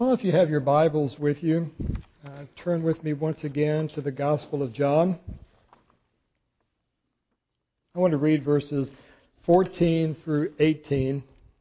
Well, if you have your Bibles with you, turn with me once again to the Gospel of John. I want to read verses 14 through 18.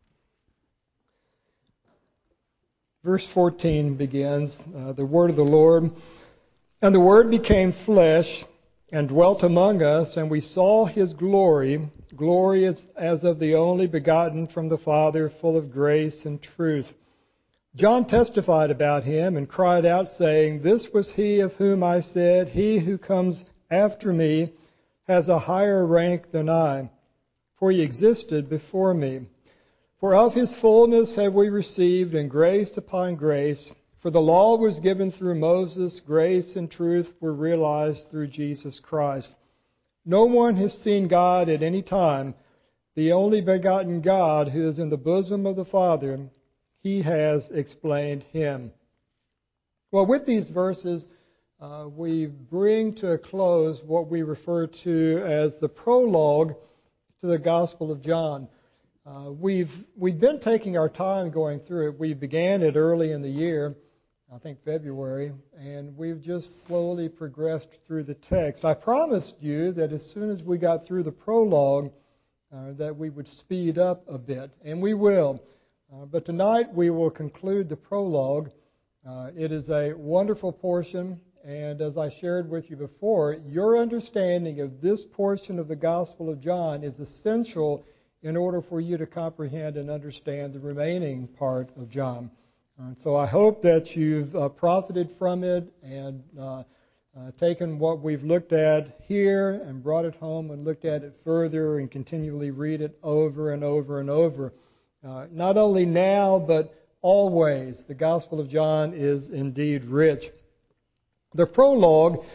Verse 14 begins, the word of the Lord, "And the Word became flesh and dwelt among us, and we saw His glory, glory as of the only begotten from the Father, full of grace and truth. John testified about Him and cried out, saying, 'This was He of whom I said, He who comes after me has a higher rank than I, for He existed before me. For of His fullness have we received, and grace upon grace. For the law was given through Moses, grace and truth were realized through Jesus Christ. No one has seen God at any time. The only begotten God who is in the bosom of the Father, He has explained Him.'" Well, with these verses, we bring to a close what we refer to as the prologue to the Gospel of John. We've been taking our time going through it. We began it early in the year, I think February, and we've just slowly progressed through the text. I promised you that as soon as we got through the prologue, that we would speed up a bit, and we will. But tonight we will conclude the prologue. It is a wonderful portion, and as I shared with you before, your understanding of this portion of the Gospel of John is essential in order for you to comprehend and understand the remaining part of John. So I hope that you've profited from it and taken what we've looked at here and brought it home and looked at it further and continually read it over and over and over. Not only now, but always. The Gospel of John is indeed rich. The prologue,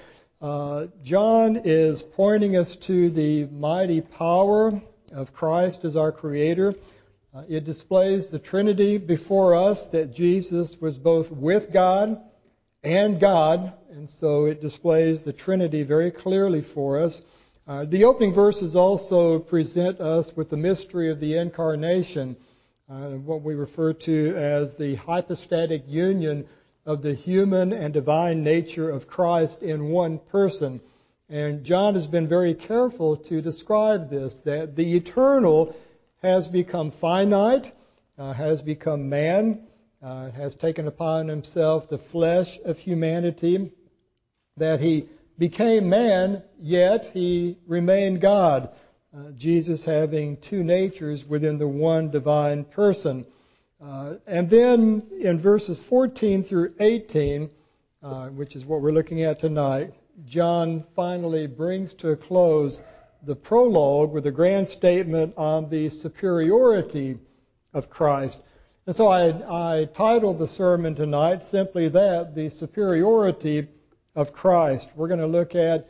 John is pointing us to the mighty power of Christ as our Creator. It displays the Trinity before us, that Jesus was both with God and God, and so it displays the Trinity very clearly for us. The opening verses also present us with the mystery of the Incarnation, what we refer to as the hypostatic union of the human and divine nature of Christ in one person. And John has been very careful to describe this, that the eternal has become finite, has become man, has taken upon himself the flesh of humanity, that He became man, yet He remained God. Jesus having two natures within the one divine person. And then in verses 14 through 18, which is what we're looking at tonight, John finally brings to a close the prologue with a grand statement on the superiority of Christ. And so I titled the sermon tonight simply that, the superiority of Christ. We're going to look at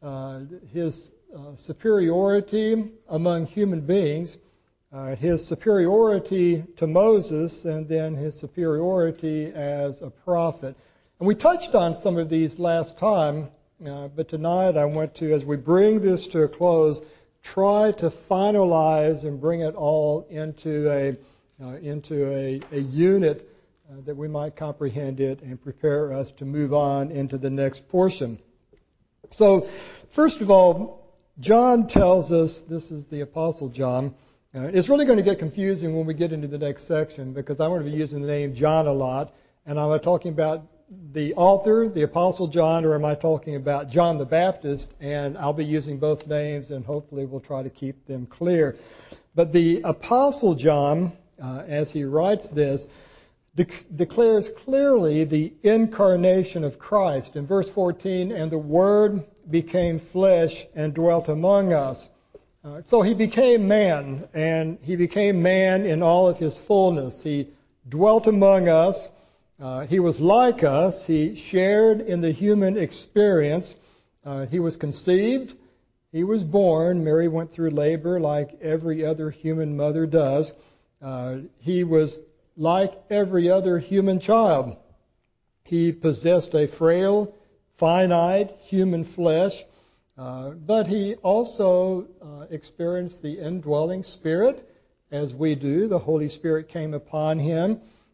His superiority among human beings, His superiority to Moses, and then His superiority as a prophet. And we touched on some of these last time, but tonight I want to, as we bring this to a close, try to finalize and bring it all into a unit that we might comprehend it and prepare us to move on into the next portion. So, first of all, John tells us, this is the Apostle John. It's really going to get confusing when we get into the next section because I'm going to be using the name John a lot. And am I talking about the author, the Apostle John, or am I talking about John the Baptist? And I'll be using both names, and hopefully we'll try to keep them clear. But the Apostle John, as he writes this, declares clearly the incarnation of Christ. In verse 14, "And the Word became flesh and dwelt among us." So He became man, and He became man in all of His fullness. He dwelt among us. He was like us. He shared in the human experience. He was conceived. He was born. Mary went through labor like every other human mother does. He was like every other human child. He possessed a frail, finite human flesh, but He also experienced the indwelling Spirit, as we do. The Holy Spirit came upon Him.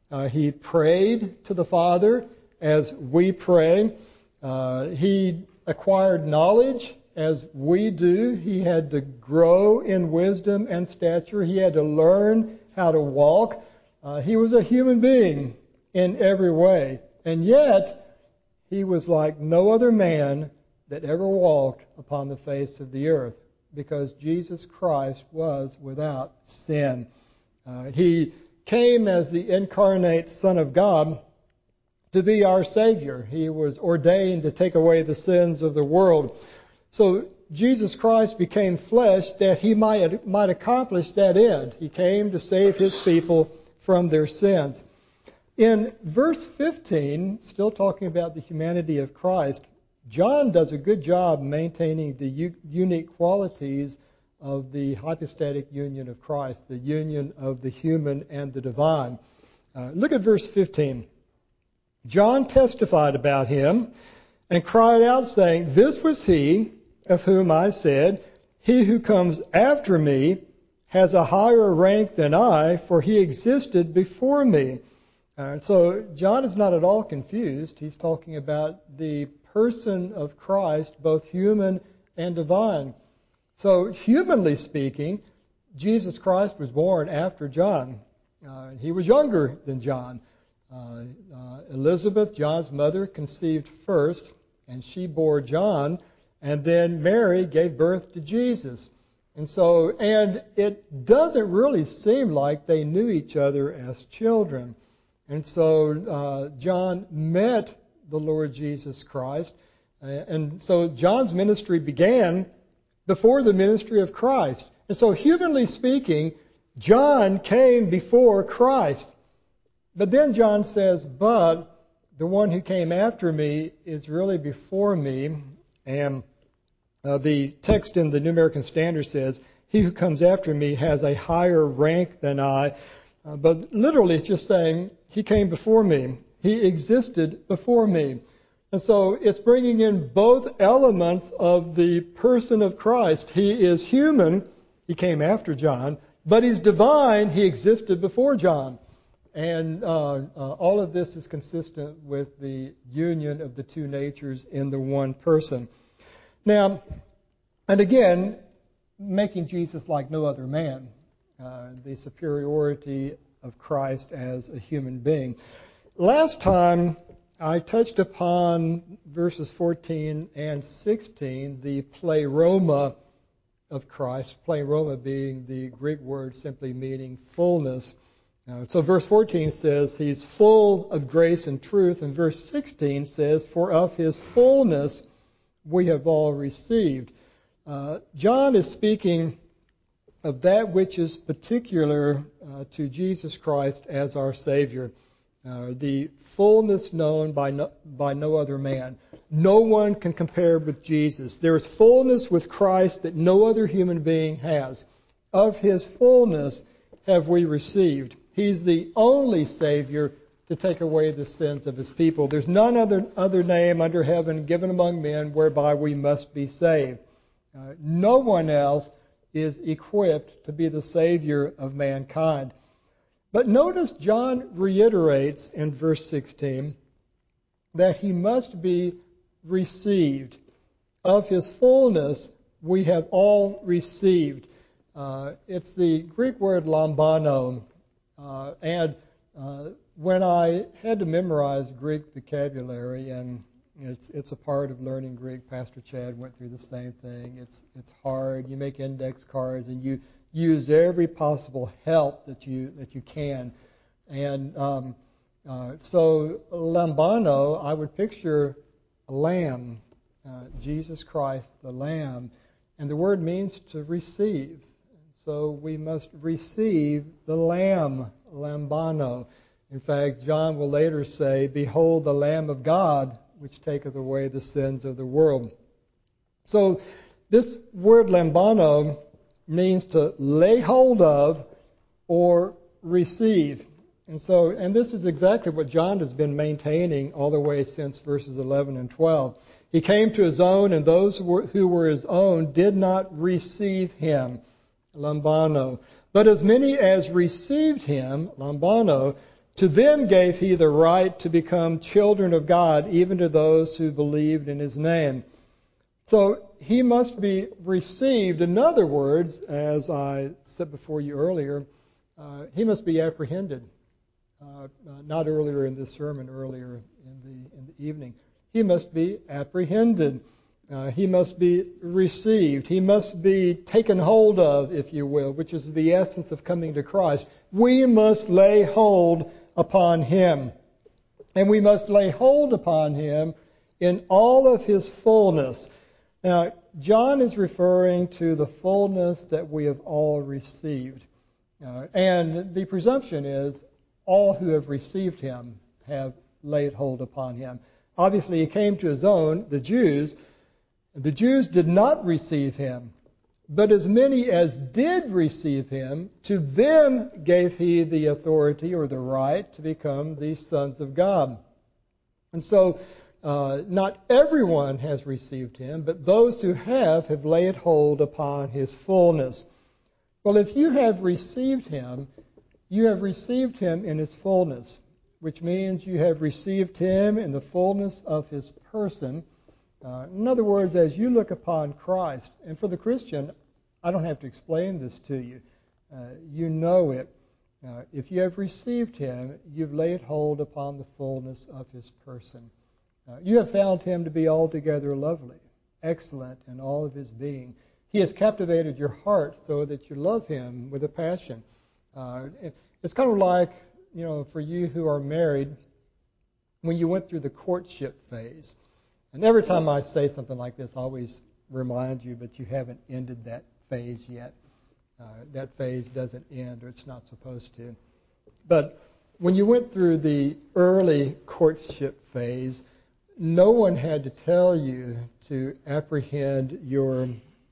He prayed to the Father as we pray. He acquired knowledge as we do. He had to grow in wisdom and stature. He had to learn how to walk. He was a human being in every way. And yet, he was like no other man that ever walked upon the face of the earth, because Jesus Christ was without sin. He came as the incarnate Son of God to be our Savior. He was ordained to take away the sins of the world. So Jesus Christ became flesh that he might accomplish that end. He came to save his people from their sins. In verse 15, still talking about the humanity of Christ, John does a good job maintaining the unique qualities of the hypostatic union of Christ, the union of the human and the divine. Look at verse 15. John testified about him and cried out, saying, "This was he of whom I said, he who comes after me has a higher rank than I, for he existed before me." So John is not at all confused. He's talking about the person of Christ, both human and divine. So humanly speaking, Jesus Christ was born after John. He was younger than John. Elizabeth, John's mother, conceived first, and she bore John, and then Mary gave birth to Jesus. And it doesn't really seem like they knew each other as children. And so John met the Lord Jesus Christ. And so John's ministry began before the ministry of Christ. And so humanly speaking, John came before Christ. But then John says, but the one who came after me is really before me. And the text in the New American Standard says, he who comes after me has a higher rank than I. But literally it's just saying, he came before me. He existed before me. And so it's bringing in both elements of the person of Christ. He is human. He came after John. But he's divine. He existed before John. And all of this is consistent with the union of the two natures in the one person. Now, and again, making Jesus like no other man. The superiority of Christ as a human being. Last time, I touched upon verses 14 and 16, the pleroma of Christ, pleroma being the Greek word simply meaning fullness. So verse 14 says he's full of grace and truth, and verse 16 says, for of his fullness we have all received. John is speaking of that which is particular to Jesus Christ as our Savior. The fullness known by no other man. No one can compare with Jesus. There is fullness with Christ that no other human being has. Of his fullness have we received. He's the only Savior to take away the sins of his people. There's none other name under heaven given among men whereby we must be saved. No one else is equipped to be the Savior of mankind. But notice John reiterates in verse 16 that he must be received. Of his fullness we have all received. It's the Greek word lambano. When I had to memorize Greek vocabulary, and it's a part of learning Greek, Pastor Chad went through the same thing. It's hard. You make index cards and you use every possible help that you can. And so lambano, I would picture a lamb, Jesus Christ, the Lamb. And the word means to receive. So we must receive the Lamb, lambano. In fact, John will later say, behold the Lamb of God, which taketh away the sins of the world. So this word lambano means to lay hold of or receive. And this is exactly what John has been maintaining all the way since verses 11 and 12. He came to his own, and those who were his own did not receive him, lambano. But as many as received him, lambano, To them gave he the right to become children of God, even to those who believed in his name. So he must be received. In other words, as I said before you earlier, he must be apprehended. Not earlier in this sermon, earlier in the evening. He must be apprehended. He must be received. He must be taken hold of, if you will, which is the essence of coming to Christ. We must lay hold upon him. And we must lay hold upon him in all of his fullness. Now, John is referring to the fullness that we have all received. And the presumption is all who have received him have laid hold upon him. Obviously, he came to his own, the Jews. The Jews did not receive him. But as many as did receive him, to them gave he the authority or the right to become the sons of God. And so, not everyone has received him, but those who have laid hold upon his fullness. Well, if you have received him, you have received him in his fullness, which means you have received him in the fullness of his person. In other words, as you look upon Christ, and for the Christian, I don't have to explain this to you. You know it. If you have received him, you've laid hold upon the fullness of his person. You have found him to be altogether lovely, excellent in all of his being. He has captivated your heart so that you love him with a passion. It's kind of like, for you who are married, when you went through the courtship phase. And every time I say something like this, I always remind you, but you haven't ended that phase yet. That phase doesn't end, or it's not supposed to. But when you went through the early courtship phase, no one had to tell you to apprehend your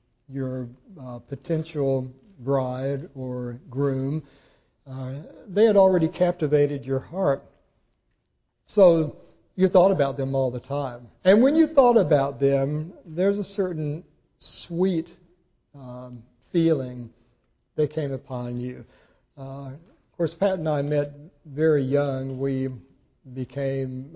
potential bride or groom. They had already captivated your heart. So you thought about them all the time. And when you thought about them, there's a certain sweet feeling that came upon you. Of course, Pat and I met very young. We became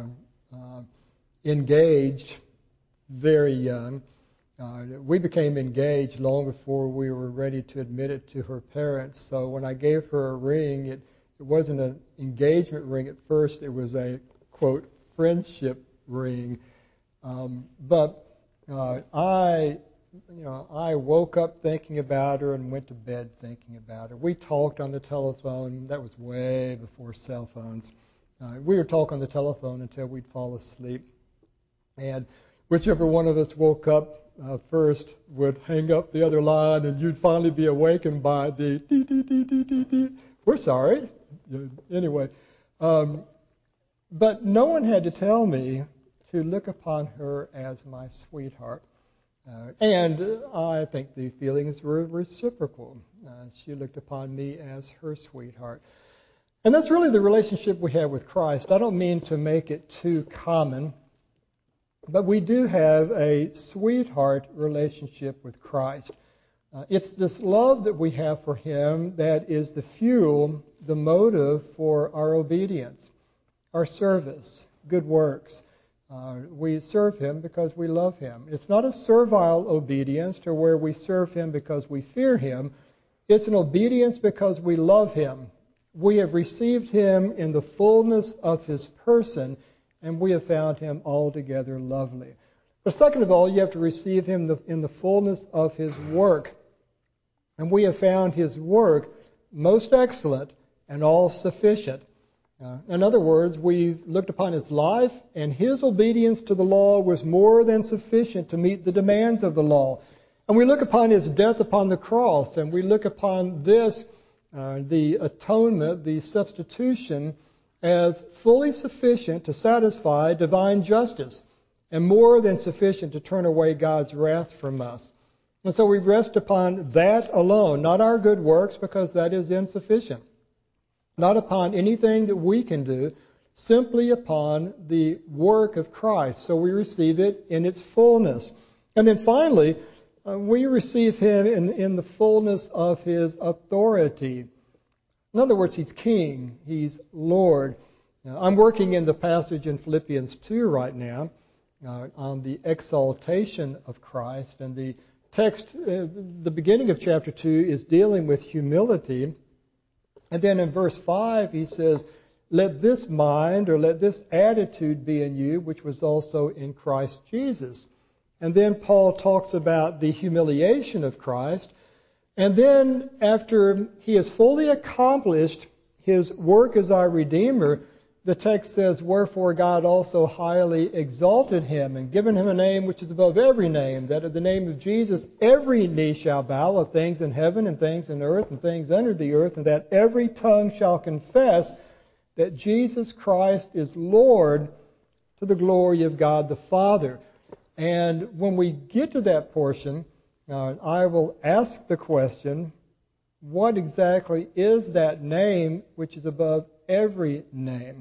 engaged very young. We became engaged long before we were ready to admit it to her parents. So when I gave her a ring, it wasn't an engagement ring at first. It was a, quote, friendship ring. But I woke up thinking about her and went to bed thinking about her. We talked on the telephone. That was way before cell phones. We would talk on the telephone until we'd fall asleep. And whichever one of us woke up first would hang up the other line, and you'd finally be awakened by the dee. We're sorry. Anyway, but no one had to tell me to look upon her as my sweetheart. And I think the feelings were reciprocal. She looked upon me as her sweetheart. And that's really the relationship we have with Christ. I don't mean to make it too common, but we do have a sweetheart relationship with Christ. It's this love that we have for him that is the fuel, the motive for our obedience, our service, good works. We serve him because we love him. It's not a servile obedience to where we serve him because we fear him. It's an obedience because we love him. We have received him in the fullness of his person, and we have found him altogether lovely. But second of all, you have to receive him in the fullness of his work. And we have found his work most excellent and all sufficient. In other words, we looked upon his life, and his obedience to the law was more than sufficient to meet the demands of the law. And we look upon his death upon the cross, and we look upon this, the atonement, the substitution, as fully sufficient to satisfy divine justice and more than sufficient to turn away God's wrath from us. And so we rest upon that alone, not our good works, because that is insufficient. Not upon anything that we can do, simply upon the work of Christ. So we receive it in its fullness. And then finally, we receive him in the fullness of his authority. In other words, He's King. He's Lord. Now, I'm working in the passage in Philippians 2 right now on the exaltation of Christ. And the text, the beginning of chapter 2 is dealing with humility. And then in verse 5 he says, let this mind or let this attitude be in you, which was also in Christ Jesus. And then Paul talks about the humiliation of Christ. And then after he has fully accomplished his work as our Redeemer, the text says, wherefore God also highly exalted him and given him a name which is above every name, that at the name of Jesus every knee shall bow, of things in heaven and things in earth and things under the earth, and that every tongue shall confess that Jesus Christ is Lord, to the glory of God the Father. And when we get to that portion, I will ask the question, what exactly is that name which is above every name?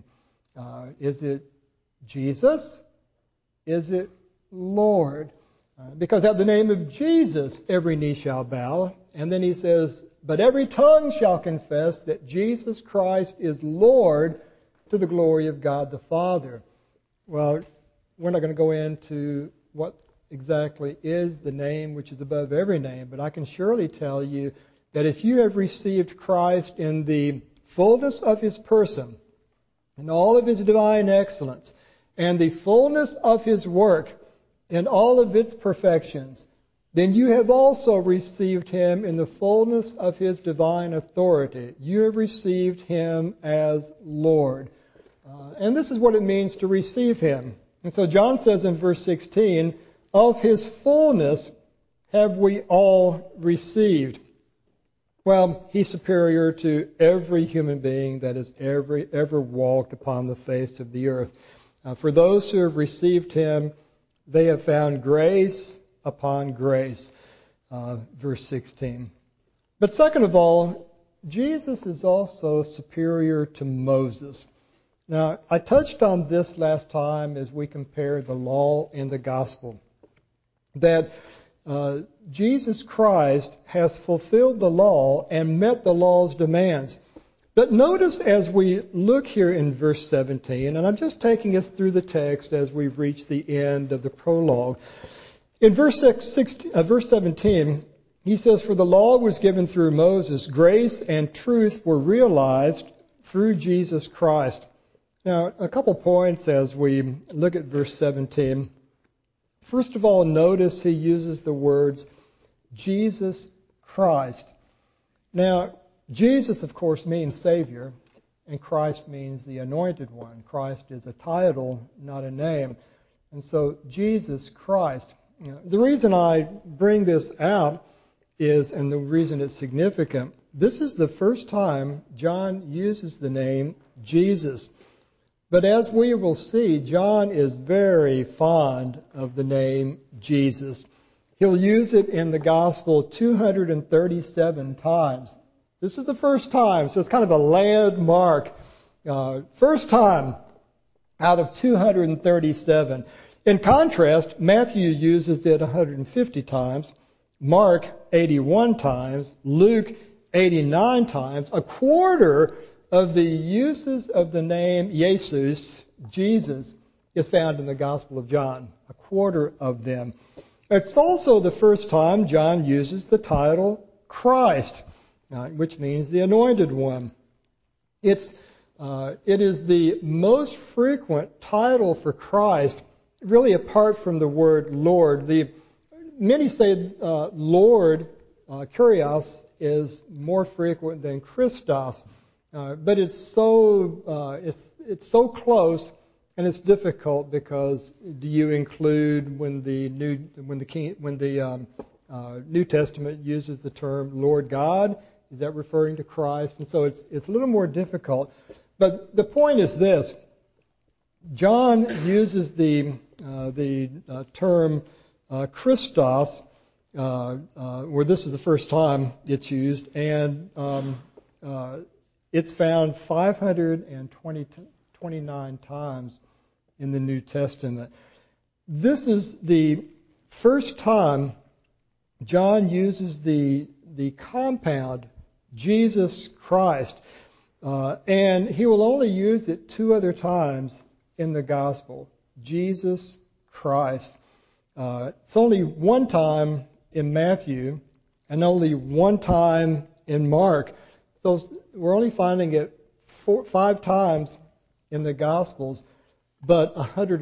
Is it Jesus? Is it Lord? Because at the name of Jesus, every knee shall bow. And then he says, but every tongue shall confess that Jesus Christ is Lord, to the glory of God the Father. Well, we're not going to go into what exactly is the name which is above every name, but I can surely tell you that if you have received Christ in the fullness of His person, and all of His divine excellence, and the fullness of His work, and all of its perfections, then you have also received Him in the fullness of His divine authority. You have received Him as Lord. And this is what it means to receive Him. And so John says in verse 16, of His fullness have we all received. Well, He's superior to every human being that has ever walked upon the face of the earth. For those who have received Him, they have found grace upon grace. Verse 16. But second of all, Jesus is also superior to Moses. Now, I touched on this last time as we compared the law and the gospel, that Jesus Christ has fulfilled the law and met the law's demands. But notice as we look here in verse 17, and I'm just taking us through the text as we've reached the end of the prologue. In verse 17, he says, for the law was given through Moses, grace and truth were realized through Jesus Christ. Now, a couple points as we look at verse 17. First of all, notice he uses the words Jesus Christ. Now, Jesus, of course, means Savior, and Christ means the Anointed One. Christ is a title, not a name. And so, Jesus Christ. The reason I bring this out is, and the reason it's significant, this is the first time John uses the name Jesus. But as we will see, John is very fond of the name Jesus. He'll use it in the Gospel 237 times. This is the first time, so it's kind of a landmark. First time out of 237. In contrast, Matthew uses it 150 times, Mark 81 times, Luke 89 times, a quarter of the uses of the name Jesus, Jesus, is found in the Gospel of John. A quarter of them. It's also the first time John uses the title Christ, which means the Anointed One. It is the most frequent title for Christ, really apart from the word Lord. Many say Lord, Kyrios, is more frequent than Christos. But it's so close, and it's difficult because do you include when the New Testament uses the term Lord God? Is that referring to Christ? And so it's a little more difficult. But the point is this: John uses the term Christos, where this is the first time it's used, and it's found 529 times in the New Testament. This is the first time John uses the compound Jesus Christ. And he will only use it 2 other times in the gospel. Jesus Christ. It's only 1 time in Matthew and only 1 time in Mark. So we're only finding it 5 times in the Gospels, but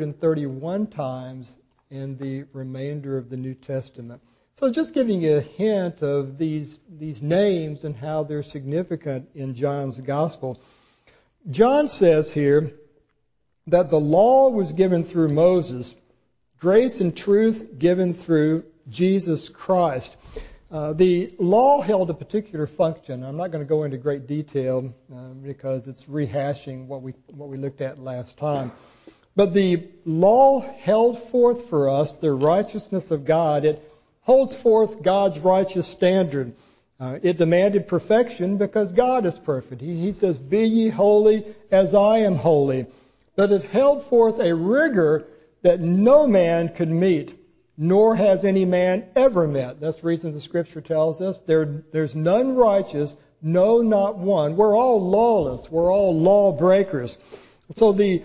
131 times in the remainder of the New Testament. So just giving you a hint of these names and how they're significant in John's Gospel. John says here that the law was given through Moses, grace and truth given through Jesus Christ. The law held a particular function. I'm not going to go into great detail because it's rehashing what we looked at last time. But the law held forth for us the righteousness of God. It holds forth God's righteous standard. It demanded perfection because God is perfect. He says, "Be ye holy as I am holy." But it held forth a rigor that no man could meet, nor has any man ever met. That's the reason the Scripture tells us there's none righteous, no, not one. We're all lawless. We're all lawbreakers. So the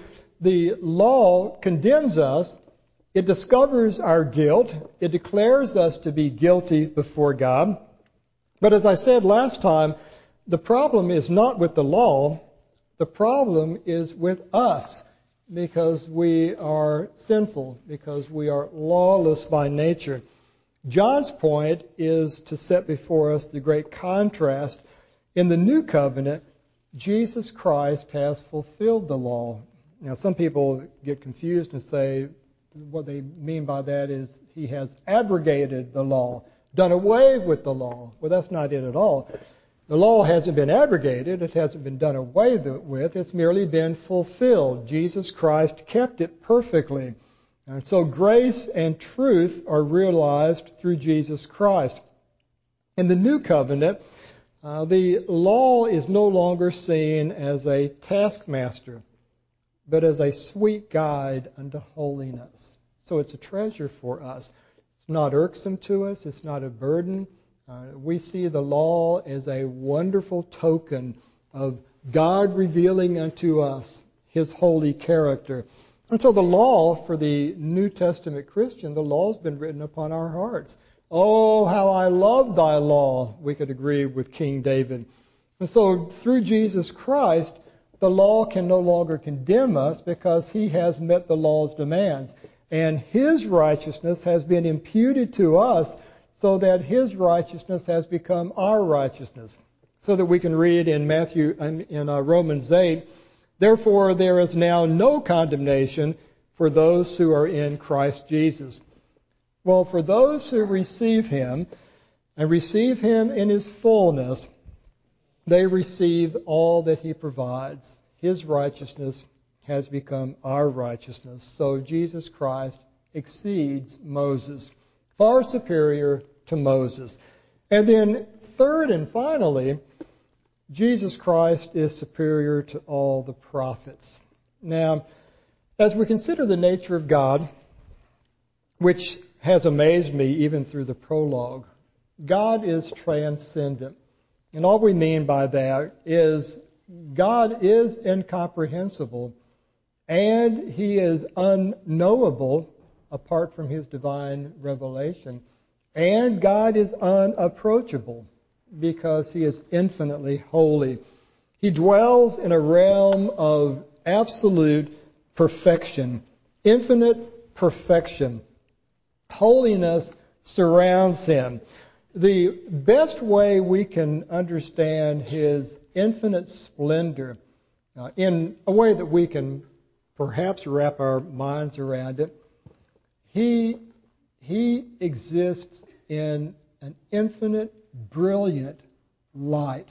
law condemns us. It discovers our guilt. It declares us to be guilty before God. But as I said last time, the problem is not with the law. The problem is with us, because we are sinful, because we are lawless by nature. John's point is to set before us the great contrast. In the new covenant, Jesus Christ has fulfilled the law. Now, some people get confused and say what they mean by that is he has abrogated the law, done away with the law. Well, that's not it at all. The law hasn't been abrogated. It hasn't been done away with. It's merely been fulfilled. Jesus Christ kept it perfectly. And so grace and truth are realized through Jesus Christ. In the new covenant, the law is no longer seen as a taskmaster, but as a sweet guide unto holiness. So it's a treasure for us. It's not irksome to us. It's not a burden. We see the law as a wonderful token of God revealing unto us His holy character. And so the law, for the New Testament Christian, the law has been written upon our hearts. Oh, how I love thy law, we could agree with King David. And so through Jesus Christ, the law can no longer condemn us because He has met the law's demands. And His righteousness has been imputed to us, so that His righteousness has become our righteousness. So that we can read in Romans 8, "Therefore there is now no condemnation for those who are in Christ Jesus." Well, for those who receive Him, and receive Him in His fullness, they receive all that He provides. His righteousness has become our righteousness. So Jesus Christ exceeds Moses. Far superior to Moses. And then third and finally, Jesus Christ is superior to all the prophets. Now, as we consider the nature of God, which has amazed me even through the prologue, God is transcendent. And all we mean by that is God is incomprehensible and He is unknowable apart from His divine revelation. And God is unapproachable because He is infinitely holy. He dwells in a realm of absolute perfection, infinite perfection. Holiness surrounds Him. The best way we can understand His infinite splendor, in a way that we can perhaps wrap our minds around it, He exists in an infinite, brilliant light.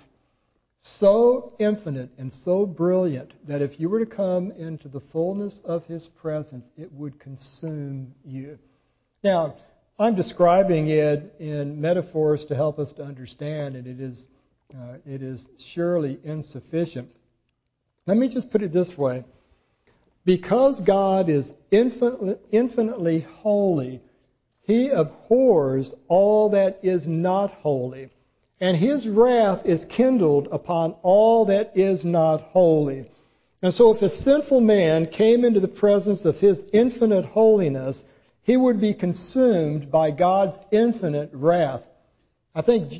So infinite and so brilliant that if you were to come into the fullness of His presence, it would consume you. Now, I'm describing it in metaphors to help us to understand, and it is surely insufficient. Let me just put it this way. Because God is infinitely holy, He abhors all that is not holy. and his wrath is kindled upon all that is not holy. And so if a sinful man came into the presence of his infinite holiness, he would be consumed by God's infinite wrath. I think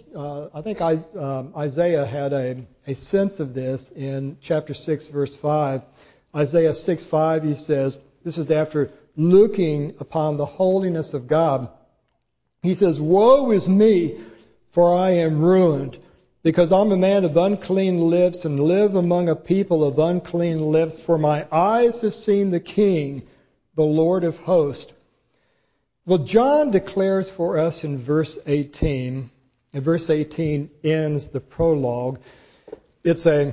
Isaiah had a sense of this in chapter 6, verse 5. Isaiah 6:5, he says, this is after looking upon the holiness of God. He says, "Woe is me, for I am ruined, because I'm a man of unclean lips and live among a people of unclean lips, for my eyes have seen the King, the Lord of hosts." Well, John declares for us in verse 18, and verse 18 ends the prologue. It's a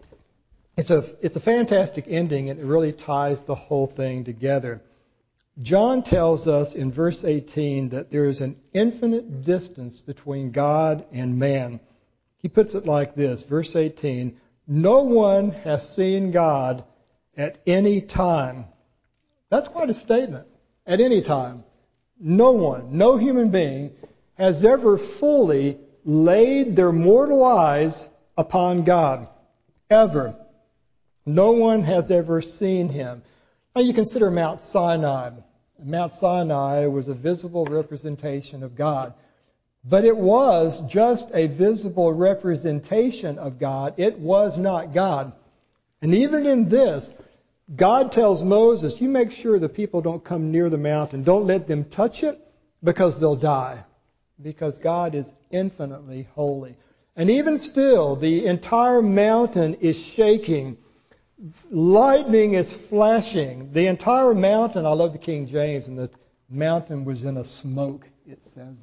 fantastic ending, and it really ties the whole thing together. John tells us in verse 18 that there is an infinite distance between God and man. He puts it like this, verse 18, "No one has seen God at any time." That's quite a statement. At any time. No one, no human being, has ever fully laid their mortal eyes upon God. Ever. No one has ever seen him. Now you consider Mount Sinai. Mount Sinai was a visible representation of God. But it was just a visible representation of God. It was not God. And even in this, God tells Moses, you make sure the people don't come near the mountain. Don't let them touch it because they'll die. Because God is infinitely holy. And even still, the entire mountain is shaking. Lightning is flashing. The entire mountain, I love the King James, and the mountain was in a smoke, it says.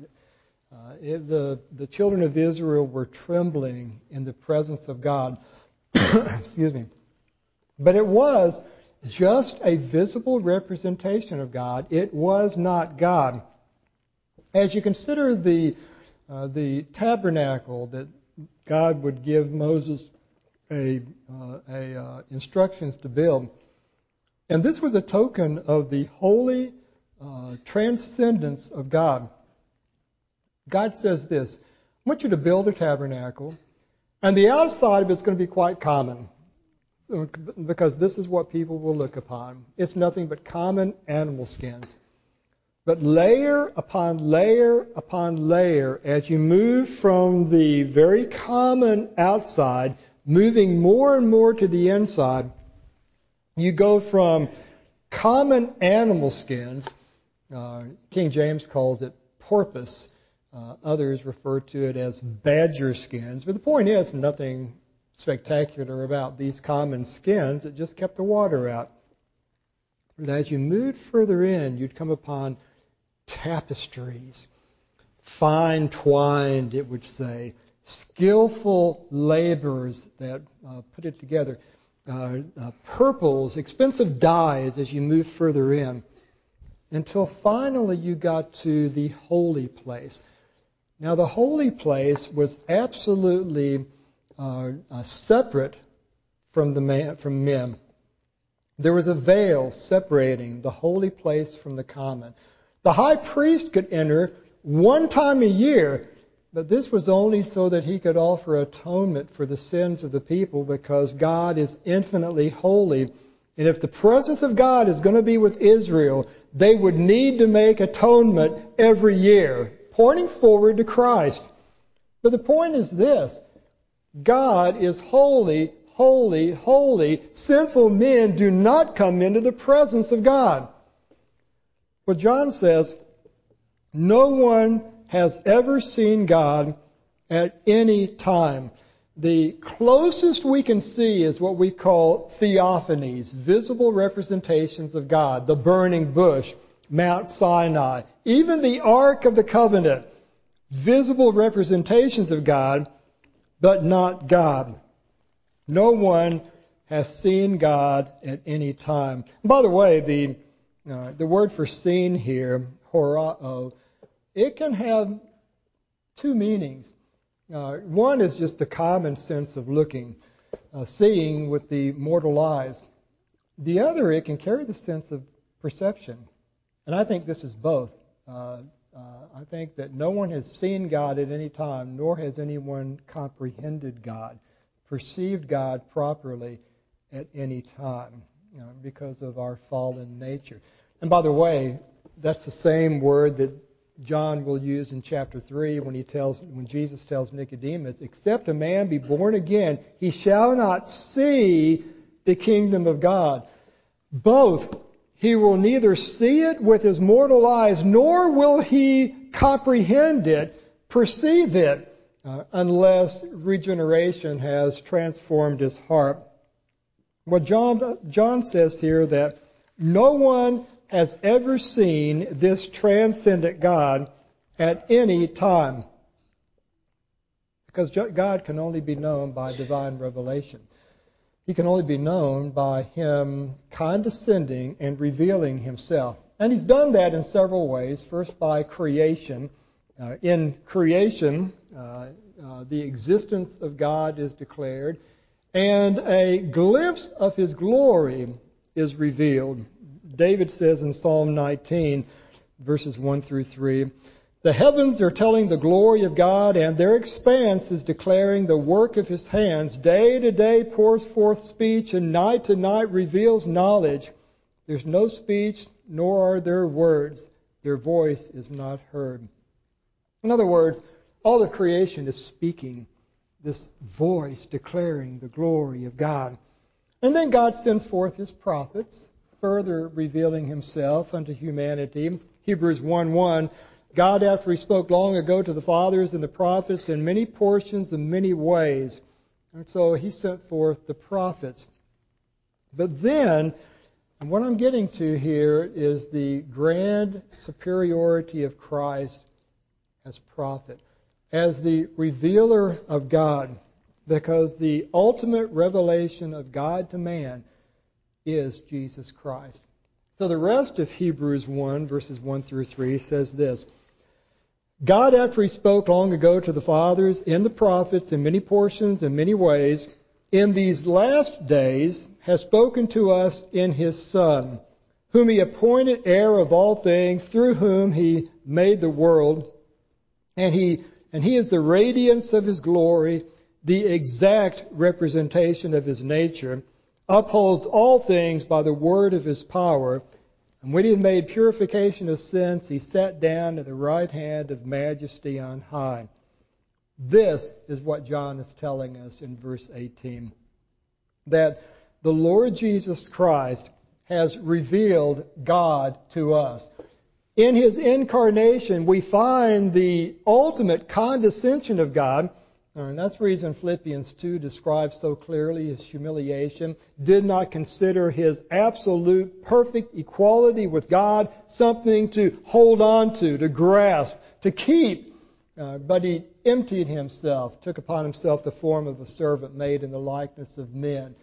The children of Israel were trembling in the presence of God. Excuse me. But it was just a visible representation of God. It was not God. As you consider the tabernacle that God would give Moses instructions to build, and this was a token of the holy transcendence of God. God says this, I want you to build a tabernacle, and the outside of it's going to be quite common, because this is what people will look upon. It's nothing but common animal skins. But layer upon layer upon layer, as you move from the very common outside, moving more and more to the inside, you go from common animal skins, King James calls it porpoise, others refer to it as badger skins, but the point is nothing spectacular about these common skins. It just kept the water out. But as you moved further in, you'd come upon tapestries, fine twined, it would say, skillful laborers that put it together, purples, expensive dyes as you move further in, until finally you got to the holy place. Now the holy place was absolutely separate from men. There was a veil separating the holy place from the common. The high priest could enter one time a year, but this was only so that he could offer atonement for the sins of the people, because God is infinitely holy. And if the presence of God is going to be with Israel, they would need to make atonement every year, pointing forward to Christ. But the point is this: God is holy, holy, holy. Sinful men do not come into the presence of God. Well, John says, no one has ever seen God at any time. The closest we can see is what we call theophanies, visible representations of God. The burning bush, Mount Sinai, even the Ark of the Covenant, visible representations of God, but not God. No one has seen God at any time. By the way, the word for seen here, horao, it can have two meanings. One is just the common sense of looking, seeing with the mortal eyes. The other, it can carry the sense of perception. And I think this is both. I think that no one has seen God at any time, nor has anyone comprehended God, perceived God properly at any time, because of our fallen nature. And by the way, that's the same word that John will use in chapter 3 when Jesus tells Nicodemus, except a man be born again, he shall not see the kingdom of God. Both, he will neither see it with his mortal eyes, nor will he comprehend it, perceive it, unless regeneration has transformed his heart. Well, John says here that no one has ever seen this transcendent God at any time, because God can only be known by divine revelation. He can only be known by Him condescending and revealing Himself. And He's done that in several ways. First, by creation. In creation, the existence of God is declared, and a glimpse of His glory is revealed. David says in Psalm 19, verses 1 through 3, the heavens are telling the glory of God, and their expanse is declaring the work of His hands. Day to day pours forth speech, and night to night reveals knowledge. There's no speech, nor are there words. Their voice is not heard. In other words, all of creation is speaking, this voice declaring the glory of God. And then God sends forth His prophets, further revealing Himself unto humanity. Hebrews 1:1, God, after He spoke long ago to the fathers and the prophets in many portions and many ways. And so He sent forth the prophets. But then, and what I'm getting to here is the grand superiority of Christ as prophet, as the revealer of God, because the ultimate revelation of God to man is Jesus Christ. So the rest of Hebrews 1, verses 1 through 3 says this, God, after He spoke long ago to the fathers in the prophets in many portions and many ways, in these last days has spoken to us in His Son, whom He appointed heir of all things, through whom He made the world, and He is the radiance of His glory, the exact representation of His nature, upholds all things by the word of His power. And when He had made purification of sins, He sat down at the right hand of majesty on high. This is what John is telling us in verse 18. That the Lord Jesus Christ has revealed God to us. In His incarnation, we find the ultimate condescension of God. And that's the reason Philippians 2 describes so clearly His humiliation. Did not consider His absolute perfect equality with God something to hold on to grasp, to keep. But He emptied Himself, took upon Himself the form of a servant made in the likeness of men.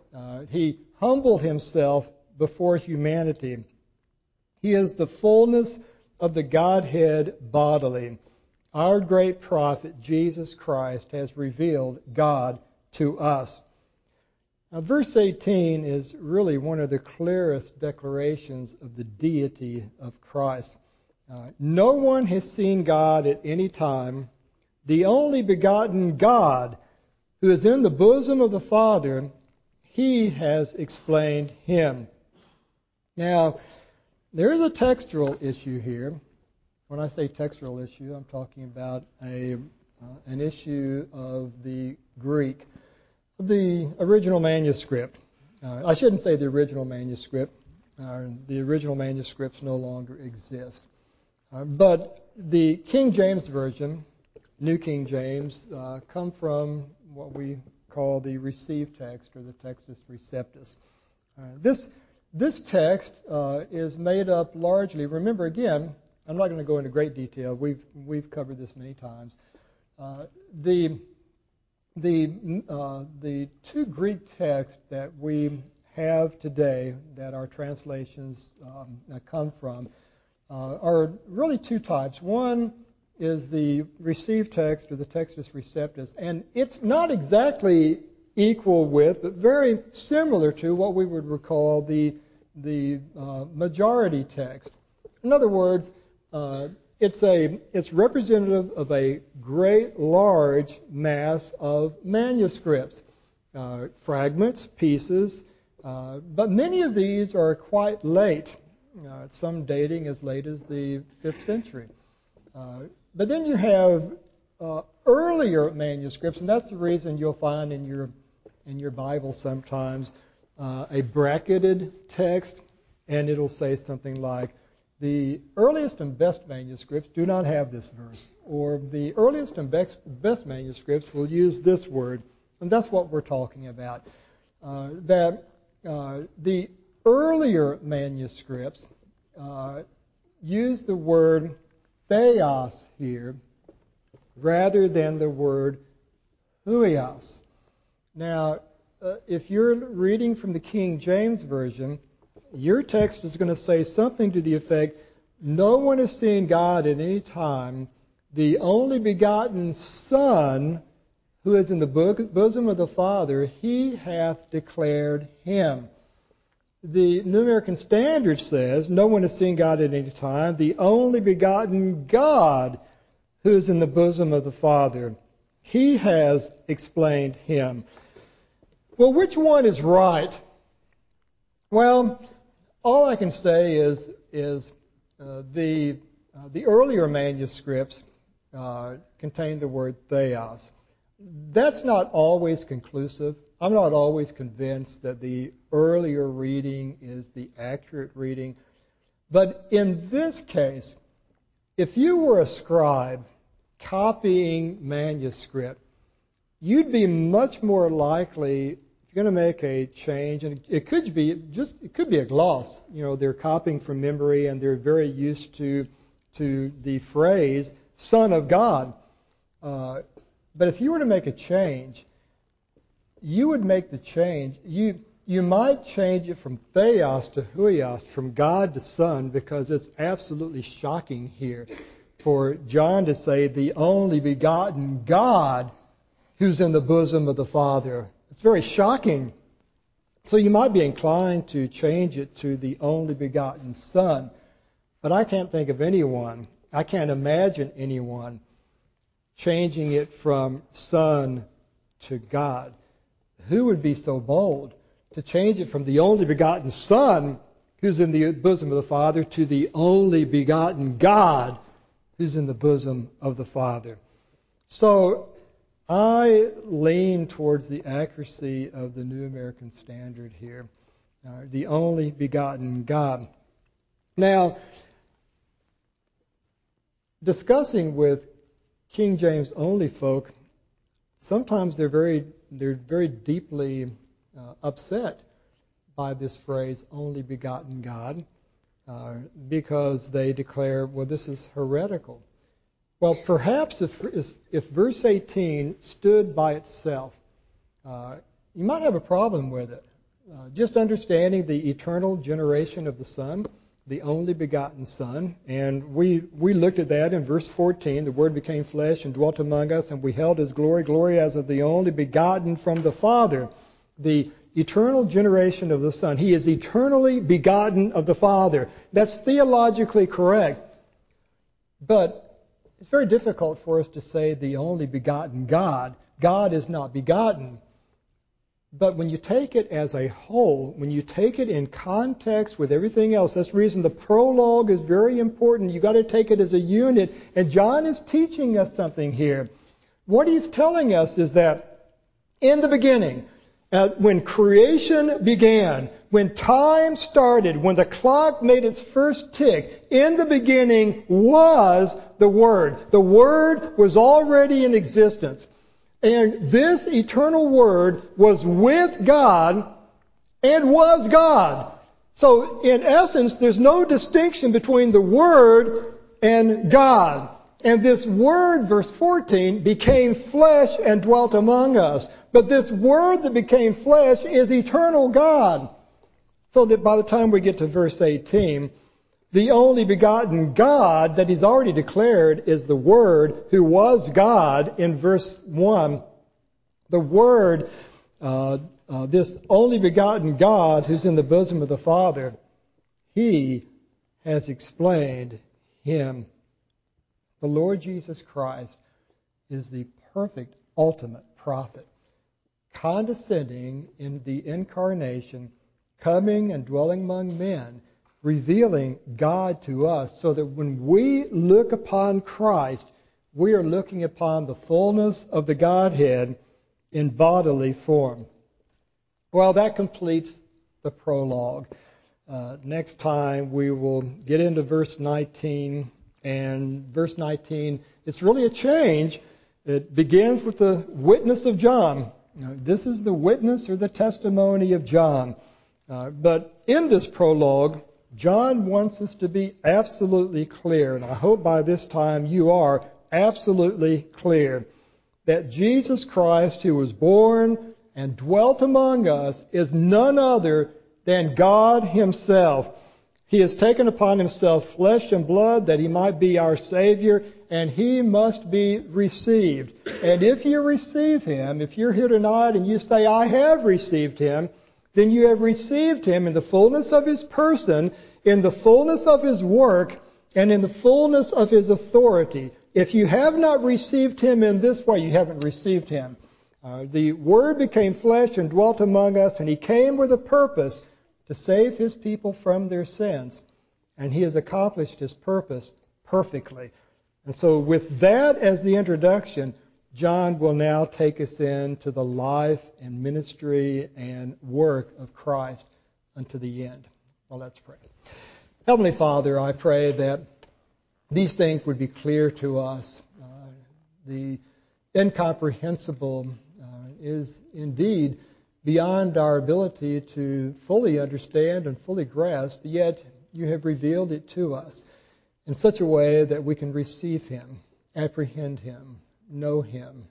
He humbled Himself before humanity. He is the fullness of the Godhead bodily. Our great prophet, Jesus Christ, has revealed God to us. Now, verse 18 is really one of the clearest declarations of the deity of Christ. No one has seen God at any time. The only begotten God, who is in the bosom of the Father, He has explained Him. Now, there is a textual issue here. When I say textual issue, I'm talking about an issue of the Greek, of the original manuscript. I shouldn't say the original manuscript. The original manuscripts no longer exist. But the King James Version, New King James, come from what we call the received text, or the Textus Receptus. This text is made up largely, remember again, I'm not going to go into great detail. We've covered this many times. The two Greek texts that we have today, that our translations come from, are really two types. One is the received text, or the Textus Receptus, and it's not exactly equal with, but very similar to what we would recall the majority text. In other words, it's representative of a great large mass of manuscripts, fragments, pieces, but many of these are quite late, some dating as late as the 5th century. But then you have earlier manuscripts, and that's the reason you'll find in your Bible sometimes a bracketed text, and it'll say something like, the earliest and best manuscripts do not have this verse, or the earliest and best manuscripts will use this word, and that's what we're talking about. That the earlier manuscripts use the word theos here rather than the word huios. Now, if you're reading from the King James Version, your text is going to say something to the effect, no one has seen God at any time. The only begotten Son, who is in the bosom of the Father, he hath declared him. The New American Standard says, no one has seen God at any time. The only begotten God, who is in the bosom of the Father, he has explained him. Well, which one is right? Well, all I can say is the earlier manuscripts contain the word theos. That's not always conclusive. I'm not always convinced that the earlier reading is the accurate reading. But in this case, if you were a scribe copying manuscript, you'd be much more likely, if you're going to make a change, and it could be a gloss. You know, they're copying from memory and they're very used to the phrase Son of God. But if you were to make a change, you would make the change. You might change it from theos to huios, from God to Son, because it's absolutely shocking here for John to say the only begotten God who's in the bosom of the Father. It's very shocking. So you might be inclined to change it to the only begotten Son. But I can't think of anyone, I can't imagine anyone changing it from Son to God. Who would be so bold to change it from the only begotten Son who's in the bosom of the Father to the only begotten God who's in the bosom of the Father? So I lean towards the accuracy of the New American Standard here. The only begotten God. Now, discussing with King James only folk, sometimes they're very deeply upset by this phrase, only begotten God, because they declare, well, this is heretical. Well, perhaps if verse 18 stood by itself, you might have a problem with it. Just understanding the eternal generation of the Son, the only begotten Son, and we looked at that in verse 14. The Word became flesh and dwelt among us, and we beheld His glory as of the only begotten from the Father. The eternal generation of the Son. He is eternally begotten of the Father. That's theologically correct. But it's very difficult for us to say the only begotten God. God is not begotten. But when you take it as a whole, when you take it in context with everything else, that's the reason the prologue is very important. You've got to take it as a unit. And John is teaching us something here. What he's telling us is that in the beginning, when creation began, when time started, when the clock made its first tick, in the beginning was the Word. The Word was already in existence. And this eternal Word was with God and was God. So in essence, there's no distinction between the Word and God. And this Word, verse 14, became flesh and dwelt among us. But this Word that became flesh is eternal God. So that by the time we get to verse 18, the only begotten God that He's already declared is the Word who was God in verse 1. The Word, this only begotten God who's in the bosom of the Father, He has explained Him. The Lord Jesus Christ is the perfect, ultimate prophet, condescending in the incarnation, coming and dwelling among men, revealing God to us, so that when we look upon Christ, we are looking upon the fullness of the Godhead in bodily form. Well, that completes the prologue. Next time we will get into verse 19, and verse 19, it's really a change. It begins with the witness of John. This is the witness or the testimony of John. But in this prologue, John wants us to be absolutely clear, and I hope by this time you are absolutely clear, that Jesus Christ, who was born and dwelt among us, is none other than God Himself. He has taken upon Himself flesh and blood that He might be our Savior, and He must be received. And if you receive Him, if you're here tonight and you say, I have received Him, then you have received Him in the fullness of His person, in the fullness of His work, and in the fullness of His authority. If you have not received Him in this way, you haven't received Him. The Word became flesh and dwelt among us, and He came with a purpose to save His people from their sins. And He has accomplished His purpose perfectly. And so with that as the introduction, John will now take us into the life and ministry and work of Christ unto the end. Well, let's pray. Heavenly Father, I pray that these things would be clear to us. The incomprehensible is indeed beyond our ability to fully understand and fully grasp, yet you have revealed it to us in such a way that we can receive Him, apprehend Him, know Him,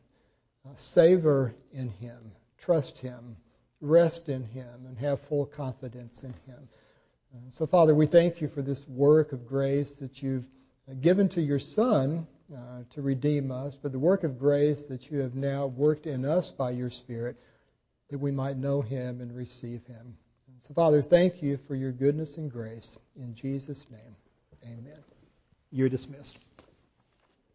savor in Him, trust Him, rest in Him, and have full confidence in Him. So, Father, we thank You for this work of grace that You've given to Your Son to redeem us, but the work of grace that You have now worked in us by Your Spirit, that we might know Him and receive Him. So, Father, thank You for Your goodness and grace. In Jesus' name, amen. You're dismissed.